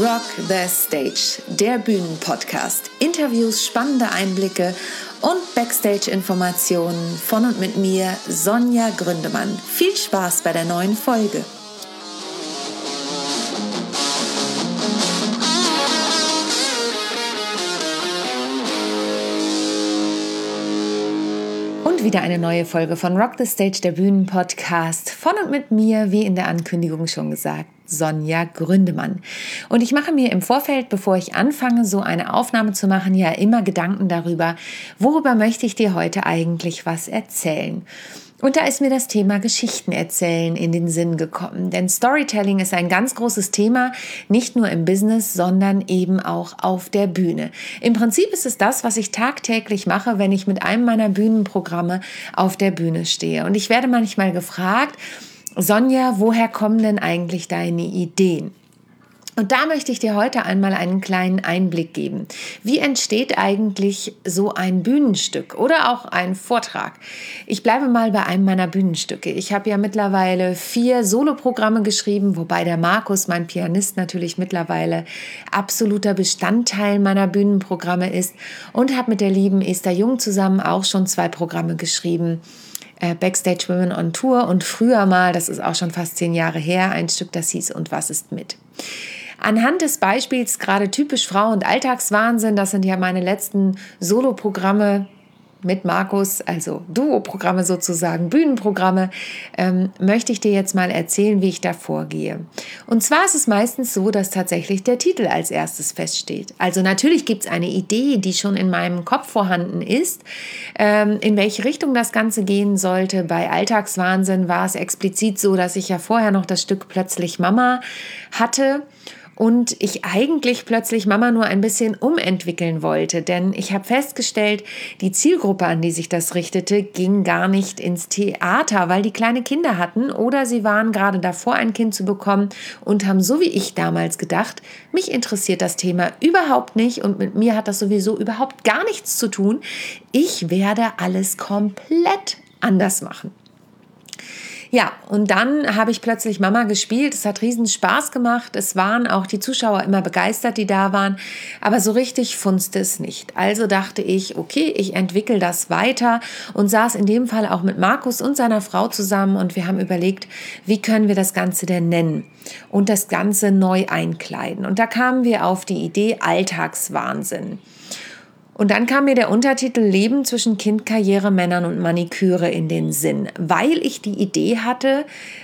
Rock the Stage, der Bühnenpodcast. Interviews, spannende Einblicke und Backstage-Informationen von und mit mir, Sonja Gründemann. Viel Spaß bei der neuen Folge. Und wieder eine neue Folge von Rock the Stage, der Bühnenpodcast. Von und mit mir, wie in der Ankündigung schon gesagt, Sonja Gründemann. Und ich mache mir im Vorfeld, bevor ich anfange, so eine Aufnahme zu machen, ja immer Gedanken darüber, worüber möchte ich dir heute eigentlich was erzählen. Und da ist mir das Thema Geschichten erzählen in den Sinn gekommen. Denn Storytelling ist ein ganz großes Thema, nicht nur im Business, sondern eben auch auf der Bühne. Im Prinzip ist es das, was ich tagtäglich mache, wenn ich mit einem meiner Bühnenprogramme auf der Bühne stehe. Und ich werde manchmal gefragt, Sonja, woher kommen denn eigentlich deine Ideen? Und da möchte ich dir heute einmal einen kleinen Einblick geben. Wie entsteht eigentlich so ein Bühnenstück oder auch ein Vortrag? Ich bleibe mal bei einem meiner Bühnenstücke. Ich habe ja mittlerweile 4 Soloprogramme geschrieben, wobei der Markus, mein Pianist, natürlich mittlerweile absoluter Bestandteil meiner Bühnenprogramme ist und habe mit der lieben Esther Jung zusammen auch schon 2 Programme geschrieben. Backstage Women on Tour und früher mal, das ist auch schon fast 10 Jahre her, ein Stück, das hieß Und was ist mit? Anhand des Beispiels gerade typisch Frau und Alltagswahnsinn, das sind ja meine letzten Soloprogramme mit Markus, also Duo-Programme sozusagen, Bühnenprogramme, möchte ich dir jetzt mal erzählen, wie ich da vorgehe. Und zwar ist es meistens so, dass tatsächlich der Titel als erstes feststeht. Also natürlich gibt es eine Idee, die schon in meinem Kopf vorhanden ist, in welche Richtung das Ganze gehen sollte. Bei Alltagswahnsinn war es explizit so, dass ich ja vorher noch das Stück Plötzlich Mama hatte. Und ich eigentlich plötzlich Mama nur ein bisschen umentwickeln wollte, denn ich habe festgestellt, die Zielgruppe, an die sich das richtete, ging gar nicht ins Theater, weil die kleine Kinder hatten oder sie waren gerade davor, ein Kind zu bekommen und haben so wie ich damals gedacht, mich interessiert das Thema überhaupt nicht und mit mir hat das sowieso überhaupt gar nichts zu tun. Ich werde alles komplett anders machen. Ja, und dann habe ich plötzlich Mama gespielt. Es hat riesen Spaß gemacht. Es waren auch die Zuschauer immer begeistert, die da waren. Aber so richtig funzte es nicht. Also dachte ich, okay, ich entwickle das weiter und saß in dem Fall auch mit Markus und seiner Frau zusammen und wir haben überlegt, wie können wir das Ganze denn nennen und das Ganze neu einkleiden. Und da kamen wir auf die Idee Alltagswahnsinn. Und dann kam mir der Untertitel Leben zwischen Kind, Karriere, Männern und Maniküre in den Sinn, weil ich die Idee hatte,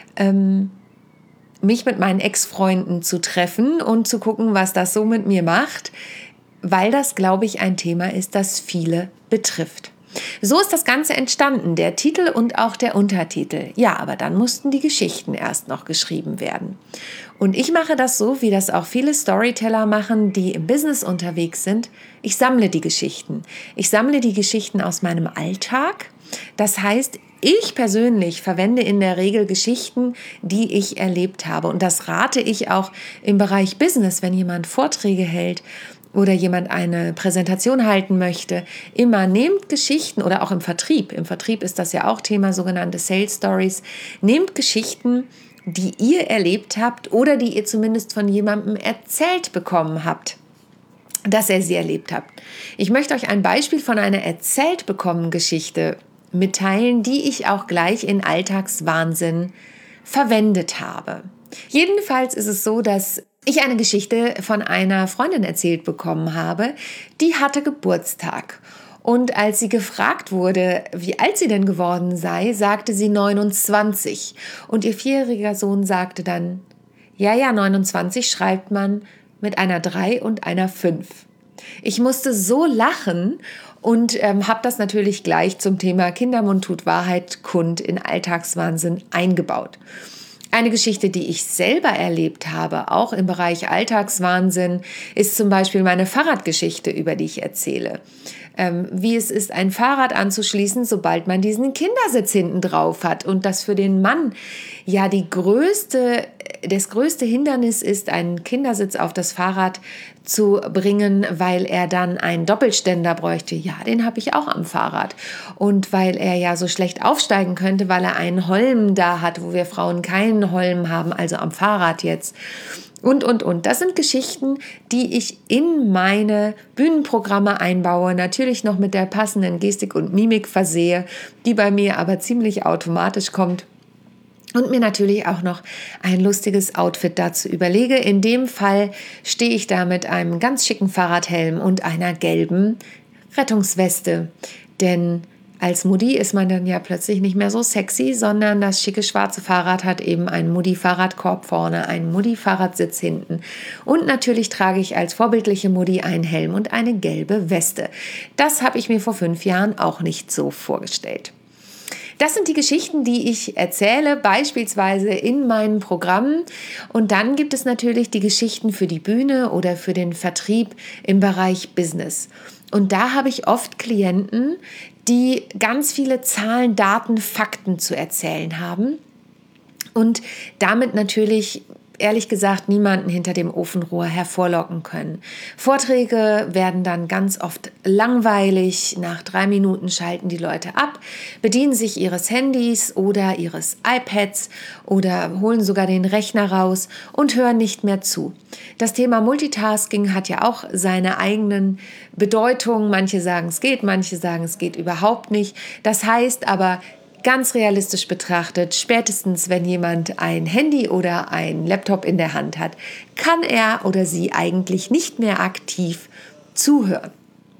mich mit meinen Ex-Freunden zu treffen und zu gucken, was das so mit mir macht, weil das, glaube ich, ein Thema ist, das viele betrifft. So ist das Ganze entstanden, der Titel und auch der Untertitel. Ja, aber dann mussten die Geschichten erst noch geschrieben werden. Und ich mache das so, wie das auch viele Storyteller machen, die im Business unterwegs sind. Ich sammle die Geschichten. Ich sammle die Geschichten aus meinem Alltag. Das heißt, ich persönlich verwende in der Regel Geschichten, die ich erlebt habe. Und das rate ich auch im Bereich Business, wenn jemand Vorträge hält oder jemand eine Präsentation halten möchte, immer nehmt Geschichten oder auch im Vertrieb. Im Vertrieb ist das ja auch Thema, sogenannte Sales Stories. Nehmt Geschichten, die ihr erlebt habt oder die ihr zumindest von jemandem erzählt bekommen habt, dass er sie erlebt habt. Ich möchte euch ein Beispiel von einer erzählt bekommenen Geschichte mitteilen, die ich auch gleich in Alltagswahnsinn verwendet habe. Jedenfalls ist es so, dass ich eine Geschichte von einer Freundin erzählt bekommen habe, die hatte Geburtstag. Und als sie gefragt wurde, wie alt sie denn geworden sei, sagte sie 29. Und ihr 4-jähriger Sohn sagte dann, ja, 29 schreibt man mit einer 3 und einer 5. Ich musste so lachen und habe das natürlich gleich zum Thema Kindermund tut Wahrheit kund in Alltagswahnsinn eingebaut. Eine Geschichte, die ich selber erlebt habe, auch im Bereich Alltagswahnsinn, ist zum Beispiel meine Fahrradgeschichte, über die ich erzähle. Wie es ist, ein Fahrrad anzuschließen, sobald man diesen Kindersitz hinten drauf hat. Und das für den Mann ja das größte Hindernis ist, einen Kindersitz auf das Fahrrad zu bringen, weil er dann einen Doppelständer bräuchte. Ja, den habe ich auch am Fahrrad. Und weil er ja so schlecht aufsteigen könnte, weil er einen Holm da hat, wo wir Frauen keinen Holm haben, also am Fahrrad jetzt. Und. Das sind Geschichten, die ich in meine Bühnenprogramme einbaue, natürlich noch mit der passenden Gestik und Mimik versehe, die bei mir aber ziemlich automatisch kommt. Und mir natürlich auch noch ein lustiges Outfit dazu überlege. In dem Fall stehe ich da mit einem ganz schicken Fahrradhelm und einer gelben Rettungsweste. Denn als Mutti ist man dann ja plötzlich nicht mehr so sexy, sondern das schicke schwarze Fahrrad hat eben einen Mutti-Fahrradkorb vorne, einen Mutti-Fahrradsitz hinten. Und natürlich trage ich als vorbildliche Mutti einen Helm und eine gelbe Weste. Das habe ich mir vor 5 Jahren auch nicht so vorgestellt. Das sind die Geschichten, die ich erzähle, beispielsweise in meinen Programmen. Und dann gibt es natürlich die Geschichten für die Bühne oder für den Vertrieb im Bereich Business. Und da habe ich oft Klienten, die ganz viele Zahlen, Daten, Fakten zu erzählen haben und damit natürlich ehrlich gesagt niemanden hinter dem Ofenrohr hervorlocken können. Vorträge werden dann ganz oft langweilig. Nach 3 Minuten schalten die Leute ab, bedienen sich ihres Handys oder ihres iPads oder holen sogar den Rechner raus und hören nicht mehr zu. Das Thema Multitasking hat ja auch seine eigenen Bedeutungen. Manche sagen, es geht, manche sagen, es geht überhaupt nicht. Das heißt aber, ganz realistisch betrachtet, spätestens wenn jemand ein Handy oder ein Laptop in der Hand hat, kann er oder sie eigentlich nicht mehr aktiv zuhören.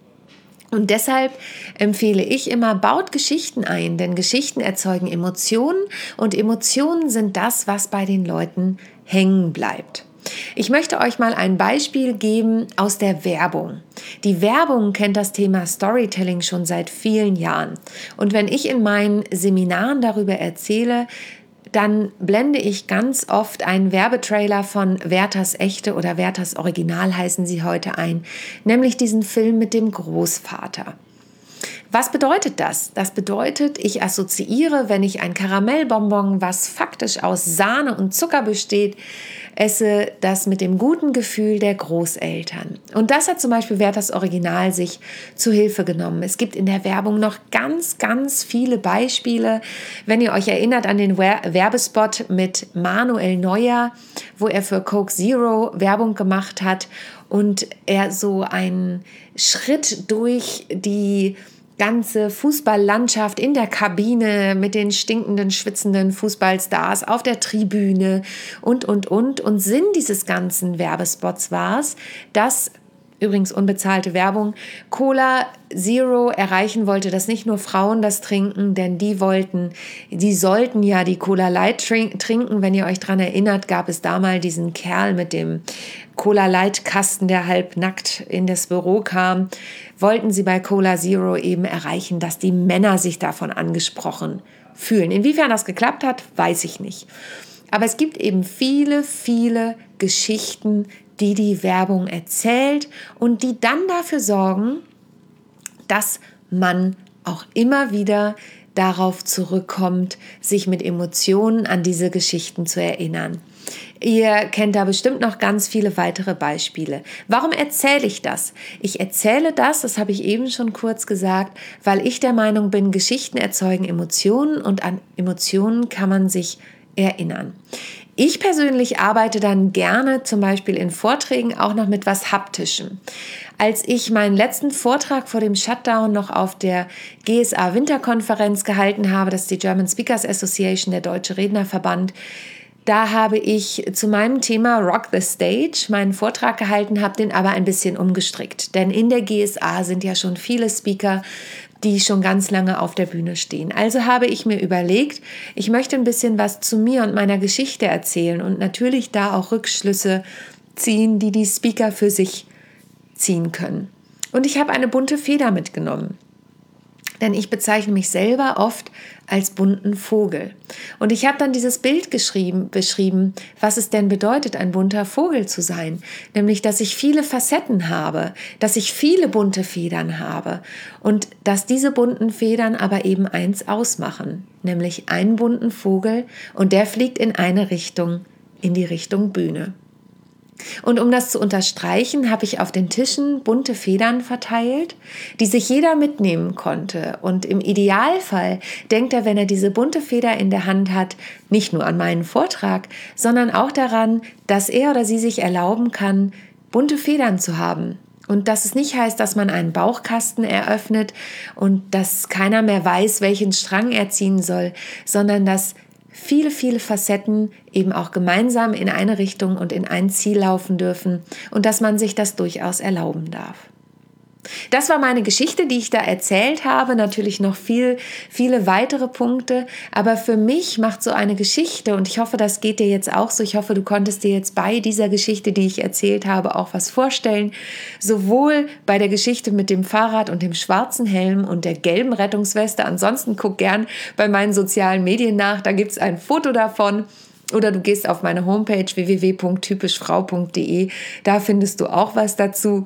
Und deshalb empfehle ich immer, baut Geschichten ein, denn Geschichten erzeugen Emotionen und Emotionen sind das, was bei den Leuten hängen bleibt. Ich möchte euch mal ein Beispiel geben aus der Werbung. Die Werbung kennt das Thema Storytelling schon seit vielen Jahren. Und wenn ich in meinen Seminaren darüber erzähle, dann blende ich ganz oft einen Werbetrailer von Werthers Echte oder Werthers Original heißen sie heute ein, nämlich diesen Film mit dem Großvater. Was bedeutet das? Das bedeutet, ich assoziiere, wenn ich ein Karamellbonbon, was faktisch aus Sahne und Zucker besteht, esse das mit dem guten Gefühl der Großeltern. Und das hat zum Beispiel Werthers Original sich zu Hilfe genommen. Es gibt in der Werbung noch ganz, ganz viele Beispiele. Wenn ihr euch erinnert an den Werbespot mit Manuel Neuer, wo er für Coke Zero Werbung gemacht hat und er so einen Schritt durch die ganze Fußballlandschaft in der Kabine mit den stinkenden, schwitzenden Fußballstars auf der Tribüne und Sinn dieses ganzen Werbespots war es, dass übrigens unbezahlte Werbung, Cola Zero erreichen wollte, dass nicht nur Frauen das trinken, denn die sollten ja die Cola Light trinken. Wenn ihr euch dran erinnert, gab es damals diesen Kerl mit dem Cola Light Kasten, der halb nackt in das Büro kam. Wollten sie bei Cola Zero eben erreichen, dass die Männer sich davon angesprochen fühlen. Inwiefern das geklappt hat, weiß ich nicht. Aber es gibt eben viele, viele Geschichten, die Werbung erzählt und die dann dafür sorgen, dass man auch immer wieder darauf zurückkommt, sich mit Emotionen an diese Geschichten zu erinnern. Ihr kennt da bestimmt noch ganz viele weitere Beispiele. Warum erzähle ich das? Ich erzähle das habe ich eben schon kurz gesagt, weil ich der Meinung bin, Geschichten erzeugen Emotionen und an Emotionen kann man sich erinnern. Ich persönlich arbeite dann gerne zum Beispiel in Vorträgen auch noch mit was Haptischem. Als ich meinen letzten Vortrag vor dem Shutdown noch auf der GSA Winterkonferenz gehalten habe, das ist die German Speakers Association, der Deutsche Rednerverband, da habe ich zu meinem Thema Rock the Stage meinen Vortrag gehalten, habe den aber ein bisschen umgestrickt. Denn in der GSA sind ja schon viele Speaker, die schon ganz lange auf der Bühne stehen. Also habe ich mir überlegt, ich möchte ein bisschen was zu mir und meiner Geschichte erzählen und natürlich da auch Rückschlüsse ziehen, die die Speaker für sich ziehen können. Und ich habe eine bunte Feder mitgenommen. Denn ich bezeichne mich selber oft als bunten Vogel. Und ich habe dann dieses Bild beschrieben, was es denn bedeutet, ein bunter Vogel zu sein. Nämlich, dass ich viele Facetten habe, dass ich viele bunte Federn habe und dass diese bunten Federn aber eben eins ausmachen, nämlich einen bunten Vogel und der fliegt in eine Richtung, in die Richtung Bühne. Und um das zu unterstreichen, habe ich auf den Tischen bunte Federn verteilt, die sich jeder mitnehmen konnte. Und im Idealfall denkt er, wenn er diese bunte Feder in der Hand hat, nicht nur an meinen Vortrag, sondern auch daran, dass er oder sie sich erlauben kann, bunte Federn zu haben. Und dass es nicht heißt, dass man einen Bauchkasten eröffnet und dass keiner mehr weiß, welchen Strang er ziehen soll, sondern dass viele, viele Facetten eben auch gemeinsam in eine Richtung und in ein Ziel laufen dürfen und dass man sich das durchaus erlauben darf. Das war meine Geschichte, die ich da erzählt habe. Natürlich noch viele weitere Punkte. Aber für mich macht so eine Geschichte, und ich hoffe, das geht dir jetzt auch so, ich hoffe, du konntest dir jetzt bei dieser Geschichte, die ich erzählt habe, auch was vorstellen. Sowohl bei der Geschichte mit dem Fahrrad und dem schwarzen Helm und der gelben Rettungsweste. Ansonsten guck gern bei meinen sozialen Medien nach, da gibt es ein Foto davon. Oder du gehst auf meine Homepage www.typischfrau.de, da findest du auch was dazu.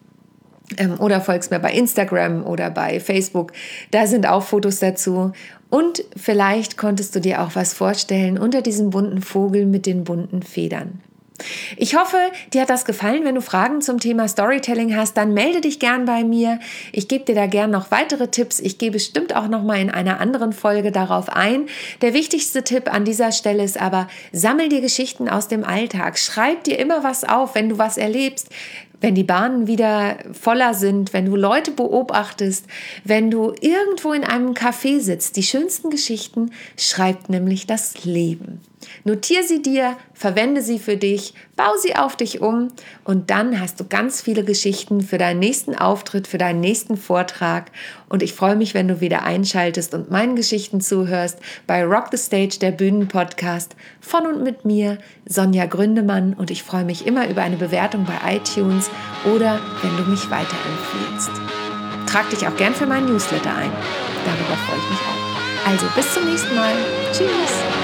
Oder folgst mir bei Instagram oder bei Facebook, da sind auch Fotos dazu. Und vielleicht konntest du dir auch was vorstellen unter diesem bunten Vogel mit den bunten Federn. Ich hoffe, dir hat das gefallen. Wenn du Fragen zum Thema Storytelling hast, dann melde dich gern bei mir. Ich gebe dir da gern noch weitere Tipps. Ich gehe bestimmt auch noch mal in einer anderen Folge darauf ein. Der wichtigste Tipp an dieser Stelle ist aber, sammel dir Geschichten aus dem Alltag. Schreib dir immer was auf, wenn du was erlebst. Wenn die Bahnen wieder voller sind, wenn du Leute beobachtest, wenn du irgendwo in einem Café sitzt. Die schönsten Geschichten schreibt nämlich das Leben. Notier sie dir, verwende sie für dich, bau sie auf dich um und dann hast du ganz viele Geschichten für deinen nächsten Auftritt, für deinen nächsten Vortrag. Und ich freue mich, wenn du wieder einschaltest und meinen Geschichten zuhörst bei Rock the Stage, der Bühnenpodcast von und mit mir, Sonja Gründemann. Und ich freue mich immer über eine Bewertung bei iTunes oder wenn du mich weiterempfiehlst. Trag dich auch gern für meinen Newsletter ein. Darüber freue ich mich auch. Also bis zum nächsten Mal. Tschüss.